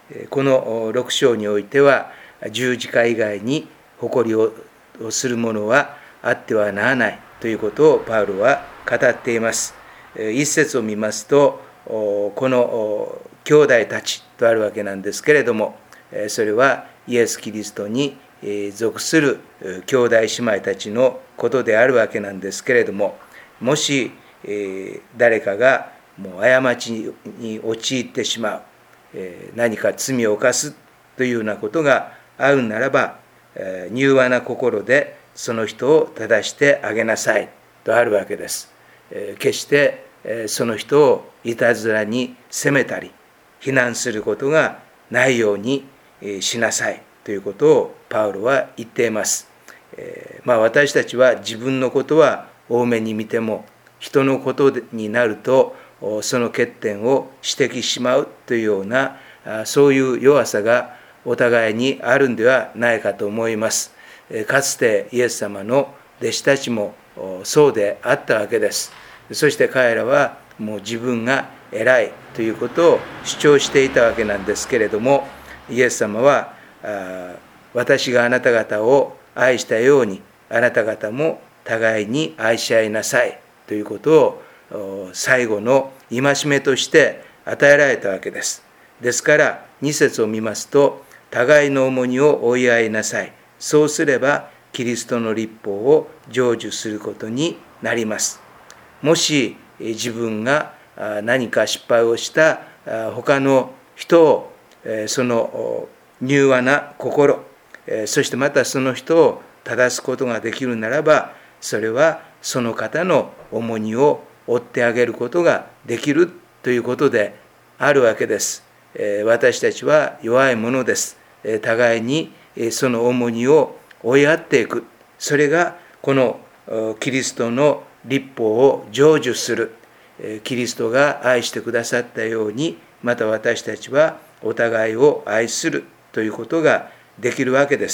この6章においては、十字架以外に誇りをするものはあってはならないということをパウロは語っています。一節を見ますと、この兄弟たちとあるわけなんですけれども、それはイエス・キリストに属する兄弟姉妹たちのことであるわけなんですけれども、もし誰かがもう過ちに陥ってしまう、何か罪を犯すというようなことがあるならば、柔和な心でその人を正してあげなさいとあるわけです。決してその人をいたずらに責めたり非難することがないようにしなさいということをパウロは言っています。私たちは自分のことは多めに見ても、人のことになるとその欠点を指摘しまうというような、そういう弱さがお互いにあるんではないかと思います。かつてイエス様の弟子たちもそうであったわけです。そして彼らはもう自分が偉いということを主張していたわけなんですけれども、イエス様は私があなた方を愛したようにあなた方も互いに愛し合いなさいということを最後の戒めとして与えられたわけです。ですから2節を見ますと、互いの重荷を負い合いなさい。そうすればキリストの律法を成就することになります。もし自分が何か失敗をした他の人をその柔和な心、そしてまたその人を正すことができるならば、それはその方の重荷を負ってあげることができるということであるわけです。私たちは弱いものです。互いにその重荷を追い合っていく。それがこのキリストの律法を成就する。キリストが愛してくださったように、また私たちはお互いを愛するということができるわけです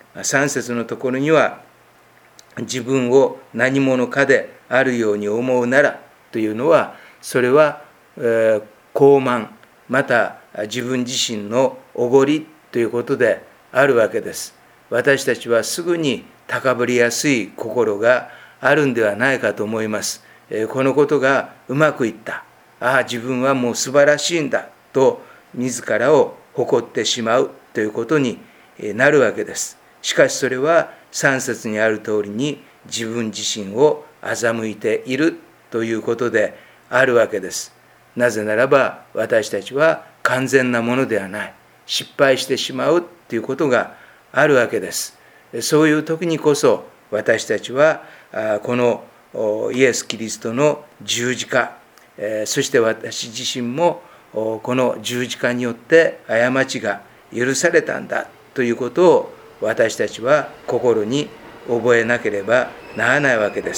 。3節のところには、自分を何者かであるように思うならというのは、それは傲慢、また自分自身のおごりということであるわけです。私たちはすぐに高ぶりやすい心があるんではないかと思います。このことがうまくいった。自分はもう素晴らしいんだと自らを誇ってしまうということになるわけです。しかしそれは3節にある通りに自分自身を欺いているということであるわけです。なぜならば私たちは完全なものではない。失敗してしまうということがあるわけです。そういう時にこそ私たちはこのイエス・キリストの十字架、そして私自身もこの十字架によって過ちが許されたんだということを私たちは心に覚えなければならないわけです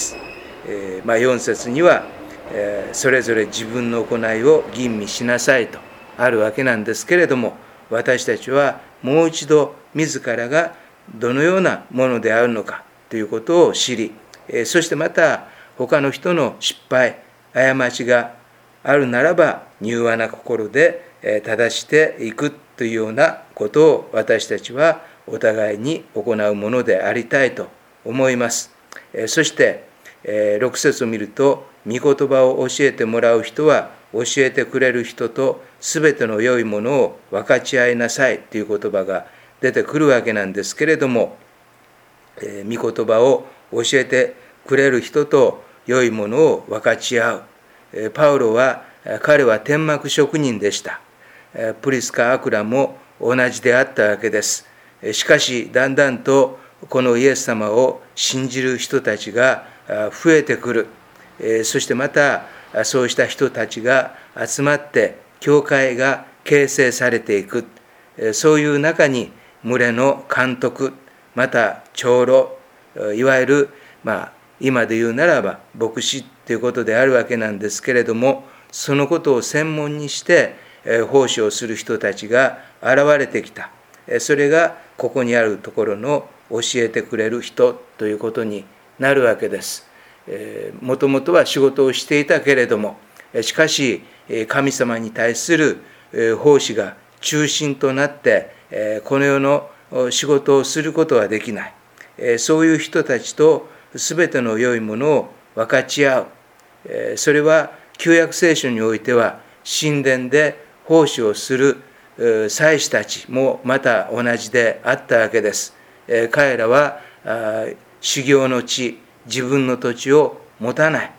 。4節にはそれぞれ自分の行いを吟味しなさいとあるわけなんですけれども、私たちはもう一度自らがどのようなものであるのかということを知り、そしてまた他の人の失敗、過ちがあるならば柔和な心で正していくというようなことを私たちはお互いに行うものでありたいと思います。そして6節を見ると、御言葉を教えてもらう人は教えてくれる人とすべての良いものを分かち合いなさいという言葉が出てくるわけなんですけれども、御言葉を教えてくれる人と良いものを分かち合う。パウロは彼は天幕職人でした。プリスカ・アクラも同じであったわけです。しかしだんだんとこのイエス様を信じる人たちが増えてくる。そしてまたそうした人たちが集まって教会が形成されていく。そういう中に群れの監督、また長老、いわゆる今で言うならば牧師ということであるわけなんですけれども、そのことを専門にして奉仕をする人たちが現れてきた。それがここにあるところの教えてくれる人ということになるわけです。もともとは仕事をしていたけれども、しかし神様に対する奉仕が中心となってこの世の仕事をすることはできない。そういう人たちと全ての良いものを分かち合う。それは旧約聖書においては神殿で奉仕をする祭司たちもまた同じであったわけです。彼らは修行の地、自分の土地を持たない。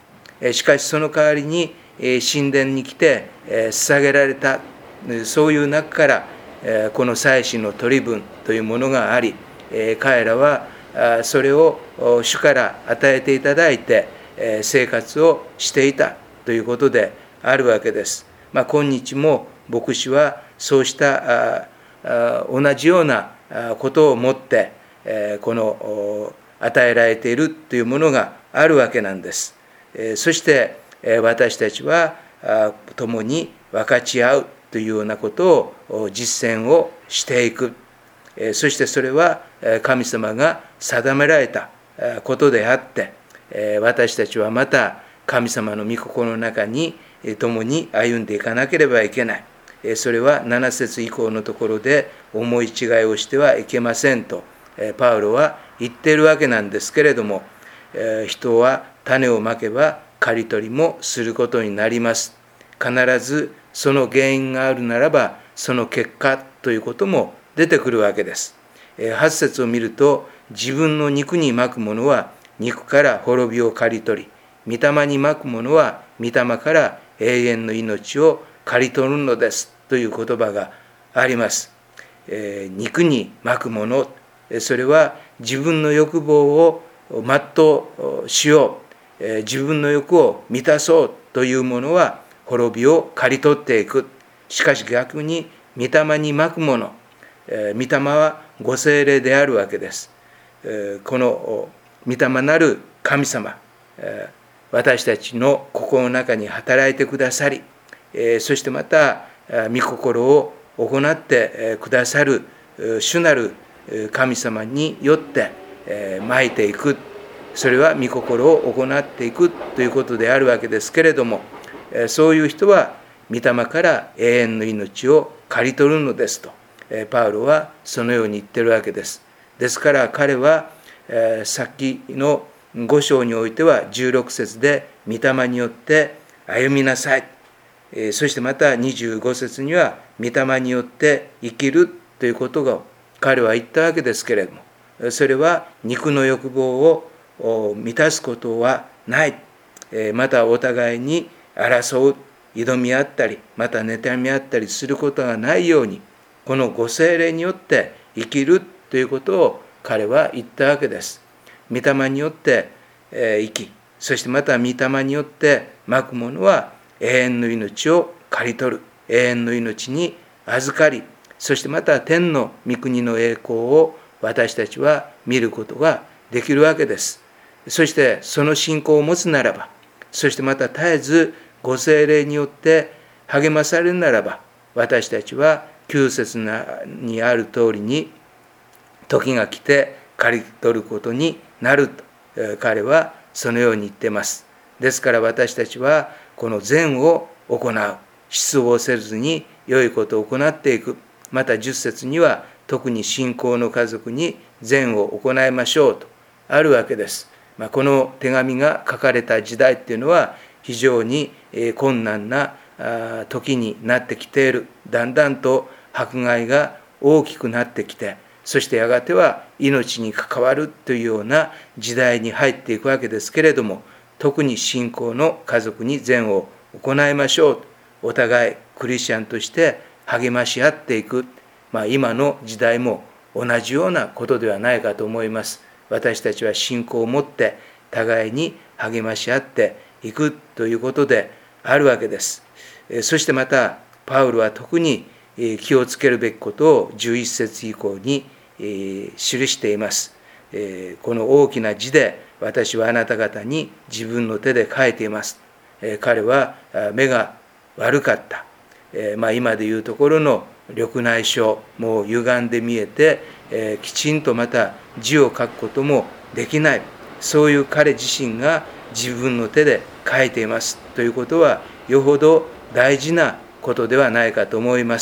しかしその代わりに神殿に来て捧げられた、そういう中からこの祭司の取り分というものがあり、彼らはそれを主から与えていただいて生活をしていたということであるわけです。今日も牧師はそうした同じようなことをもってこの与えられているというものがあるわけなんです。そして私たちは共に分かち合うというようなことを実践をしていく。そしてそれは神様が定められたことであって、私たちはまた神様の御心の中に共に歩んでいかなければいけない。それは7節以降のところで思い違いをしてはいけませんとパウロは言っているわけなんですけれども、人は種をまけば刈り取りもすることになります。必ずその原因があるならばその結果ということも出てくるわけです。8節を見ると、自分の肉にまくものは肉から滅びを刈り取り、御霊にまくものは御霊から永遠の命を刈り取るのですという言葉があります。肉にまくもの、それは自分の欲望を全うしよう、自分の欲を満たそうというものは滅びを刈り取っていく。しかし逆に御霊にまくもの、御霊はご聖霊であるわけです。この御霊なる神様、私たちの心の中に働いてくださり、そしてまた御心を行ってくださる主なる神様によってまいていく。それは御心を行っていくということであるわけですけれども、そういう人は御霊から永遠の命を刈り取るのですとパウロはそのように言っているわけです。ですから彼はさっきの5章においては16節で御霊によって歩みなさい、そしてまた25節には御霊によって生きるということを彼は言ったわけですけれども、それは肉の欲望を満たすことはない、またお互いに争う、挑み合ったりまた妬み合ったりすることがないように、このご聖霊によって生きるということを彼は言ったわけです。御霊によって生き、そしてまた御霊によってまくものは永遠の命を刈り取る、永遠の命に預かり、そしてまた天の御国の栄光を私たちは見ることができるわけです。そしてその信仰を持つならば、そしてまた絶えずご聖霊によって励まされるならば、私たちは9節にある通りに時が来て刈り取ることになると彼はそのように言っています。ですから私たちはこの善を行う、失望せずに良いことを行っていく。また10節には特に信仰の家族に善を行いましょうとあるわけです。この手紙が書かれた時代っていうのは非常に困難な時になってきている。だんだんと迫害が大きくなってきて、そしてやがては命に関わるというような時代に入っていくわけですけれども、特に信仰の家族に善を行いましょうと、お互いクリスチャンとして励まし合っていく、今の時代も同じようなことではないかと思います。私たちは信仰を持って互いに励まし合っていくということであるわけです。そしてまたパウロは特に気をつけるべきことを11節以降に記しています。この大きな字で私はあなた方に自分の手で書いています。彼は目が悪かった。今でいうところの緑内障、もう歪んで見えて、きちんとまた字を書くこともできない。そういう彼自身が自分の手で書いていますということはよほど大事なことではないかと思います。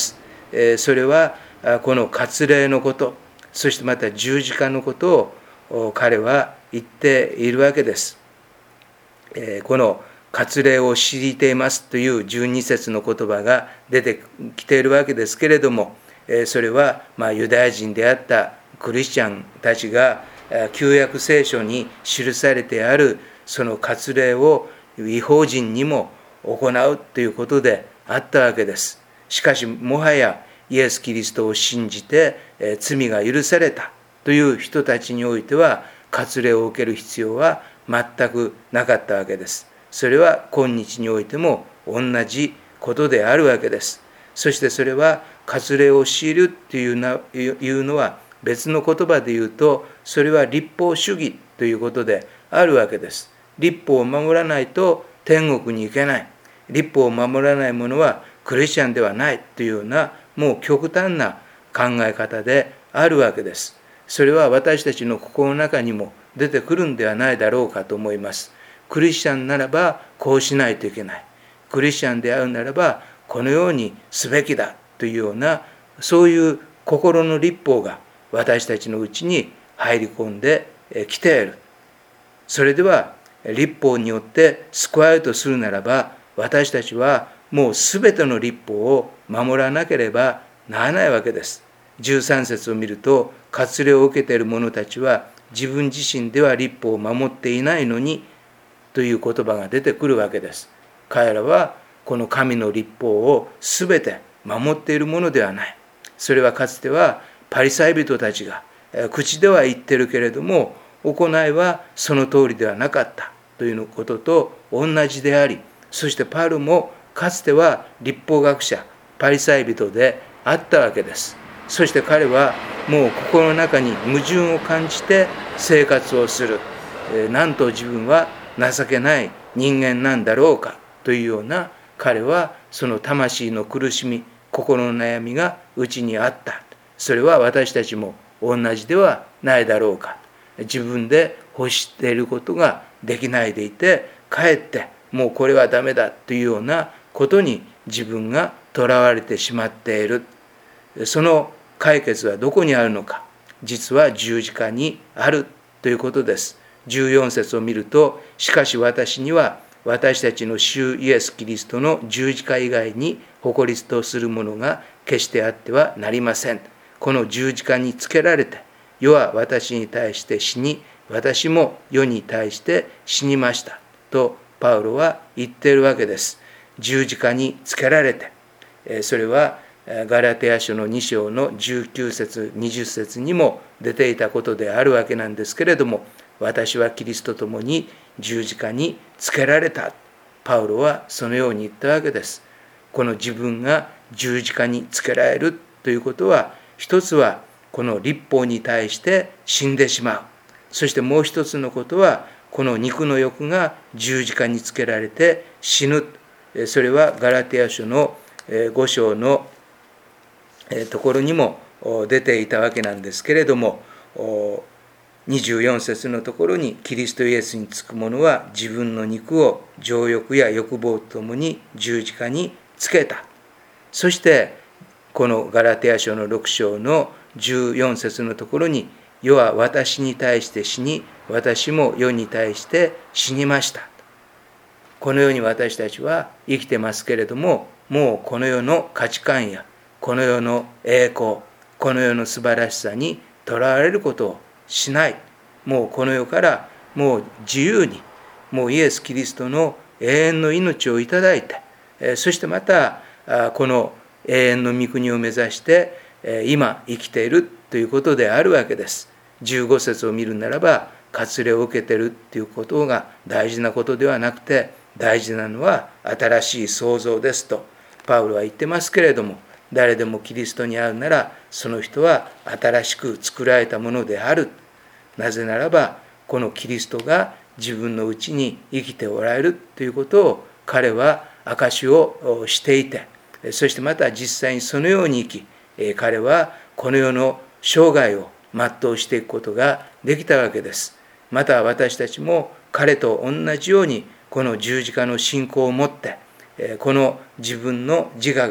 それはこの割礼のこと、そしてまた十字架のことを彼は言っているわけです。この割礼を強いていますという12節の言葉が出てきているわけですけれども、それはユダヤ人であったクリスチャンたちが旧約聖書に記されてあるその割礼を異邦人にも行うということであったわけです。しかしもはやイエス・キリストを信じて罪が許されたという人たちにおいては割礼を受ける必要は全くなかったわけです。それは今日においても同じことであるわけです。そしてそれは割礼を強いるというのは別の言葉で言うと、それは律法主義ということであるわけです。律法を守らないと天国に行けない。律法を守らない者はクリスチャンではないというようなもう極端な考え方であるわけです。それは私たちの心の中にも出てくるんではないだろうかと思います。クリスチャンならばこうしないといけない。クリスチャンであるならばこのようにすべきだというような、そういう心の律法が私たちのうちに入り込んできている。それでは律法によって救われるとするならば、私たちはもうすべての律法を守らなければならないわけです。13節を見ると、割礼を受けている者たちは自分自身では律法を守っていないのにという言葉が出てくるわけです。彼らはこの神の律法をすべて守っているものではない。それはかつてはパリサイ人たちが口では言ってるけれども行いはその通りではなかったということと同じであり、そしてパウロもかつては律法学者パリサイ人であったわけです。そして彼はもう心の中に矛盾を感じて生活をする。なんと自分は情けない人間なんだろうかというような、彼はその魂の苦しみ、心の悩みがうちにあった。それは私たちも同じではないだろうか。自分で欲していることができないでいて、かえってもうこれはダメだというようなことに自分がとらわれてしまっている。その解決はどこにあるのか。実は十字架にあるということです。14節を見ると、しかし私には私たちの主イエス・キリストの十字架以外に誇りとするものが決してあってはなりません。この十字架につけられて、世は私に対して死に、私も世に対して死にましたとパウロは言っているわけです。十字架につけられて、それはガラテヤ書の2章の19節20節にも出ていたことであるわけなんですけれども、私はキリストと共に十字架につけられた。パウロはそのように言ったわけです。この自分が十字架につけられるということは、一つはこの律法に対して死んでしまう。そしてもう一つのことは、この肉の欲が十字架につけられて死ぬ。それはガラテヤ書の5章のところにも出ていたわけなんですけれども、24節のところに、キリストイエスにつく者は自分の肉を情欲や欲望とともに十字架につけた。そしてこのガラテヤ書の6章の14節のところに、世は私に対して死に、私も世に対して死にました。このように私たちは生きてますけれども、もうこの世の価値観やこの世の栄光、この世の素晴らしさにとらわれることをしない。もうこの世からもう自由に、もうイエス・キリストの永遠の命をいただいて、そしてまたこの永遠の御国を目指して今生きているということであるわけです。15節を見るならば、割礼を受けているということが大事なことではなくて、大事なのは新しい創造ですとパウロは言ってますけれども、誰でもキリストに会うなら、その人は新しく作られたものである。なぜならば、このキリストが自分のうちに生きておられるということを彼は証しをしていて、そしてまた実際にそのように生き、彼はこの世の生涯を全うしていくことができたわけです。また私たちも彼と同じようにこの十字架の信仰を持って、この自分の自我が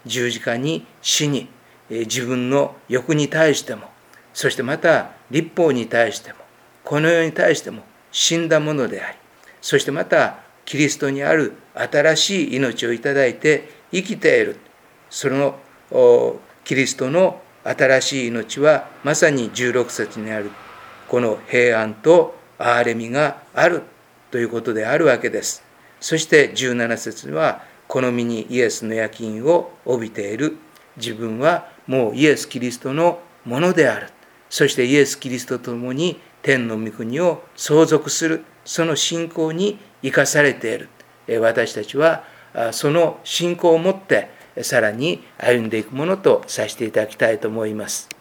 十字架に死に、自分の欲に対しても、そしてまた律法に対しても、この世に対しても死んだものであり、そしてまたキリストにある新しい命をいただいて生きている。そのキリストの新しい命はまさに16節にあるこの平安と憐れみがあるということであるわけです。そして17節には、この身にイエスの焼き印を帯びている。自分はもうイエス・キリストのものである。そしてイエス・キリストと共に天の御国を相続する。その信仰に生かされている。私たちはその信仰を持ってさらに歩んでいくものとさせていただきたいと思います。